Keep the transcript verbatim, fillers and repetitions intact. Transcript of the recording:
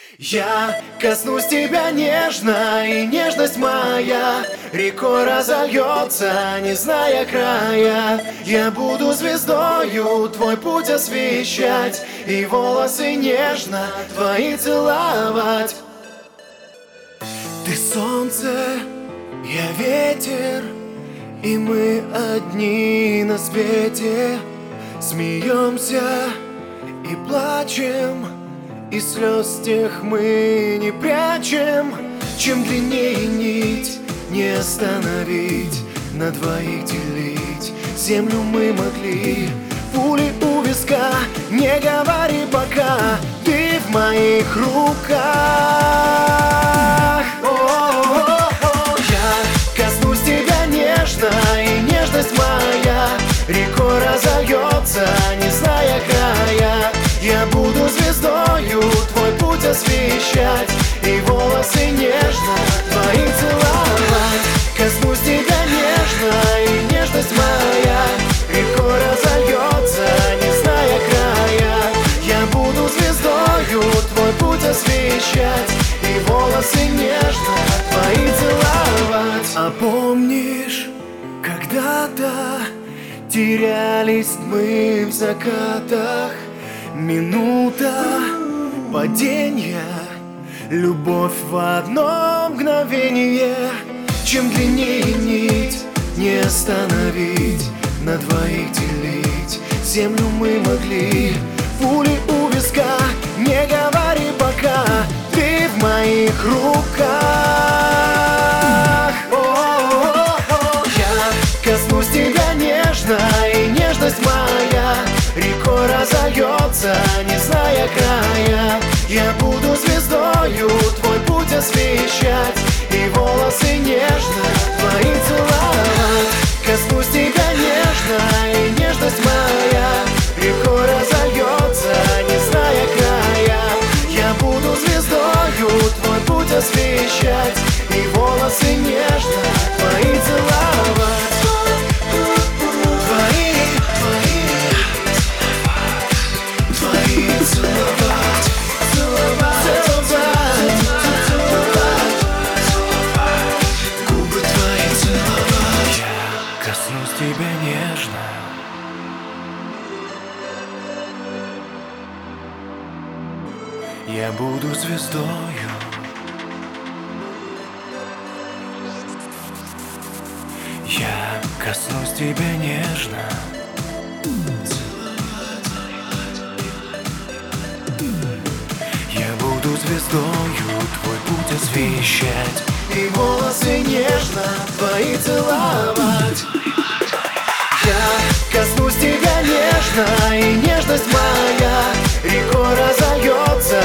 Я коснусь тебя нежно, и нежность моя рекой разольется, не зная края. Я буду звездою твой путь освещать, и волосы нежно твои целовать. Ты солнце, я ветер, и мы одни на свете. Смеемся и плачем, и слез тех мы не прячем. Чем длиннее нить, не остановить, на двоих делить землю мы могли. Пули у виска, не говори пока, ты в моих руках. О-о-о-о. Я коснусь тебя нежно, и нежность моя рекой разольется, не зная края. Я буду звездою твой путь освещать, и волосы нежно твои целовать. Коснусь тебя нежно, и нежность моя рекой разольется, не зная края. Я буду звездою твой путь освещать, и волосы нежно твои целовать. А помнишь, когда-то терялись мы в закатах? Минута падения, любовь в одно мгновение. Чем длиннее нить, не остановить, на двоих делить землю мы могли. Пули у виска, не говори пока, ты в моих руках. О-о-о-о. Я коснусь тебя нежно, и нежность моя рекой разольется, не зная края. Я буду звездою твой путь освещать, и волосы нежно твои целовать. Коснусь тебя нежно, и нежность моя рекой разольется, не зная края. Я буду звездою твой путь освещать, и волосы нежно твои целовать. Коснусь тебя нежно, я буду звездою. Я коснусь тебя нежно. Я буду звездою твой путь освещать, и волосы нежно твои целовать. Я коснусь тебя нежно, и нежность моя рекой разольется,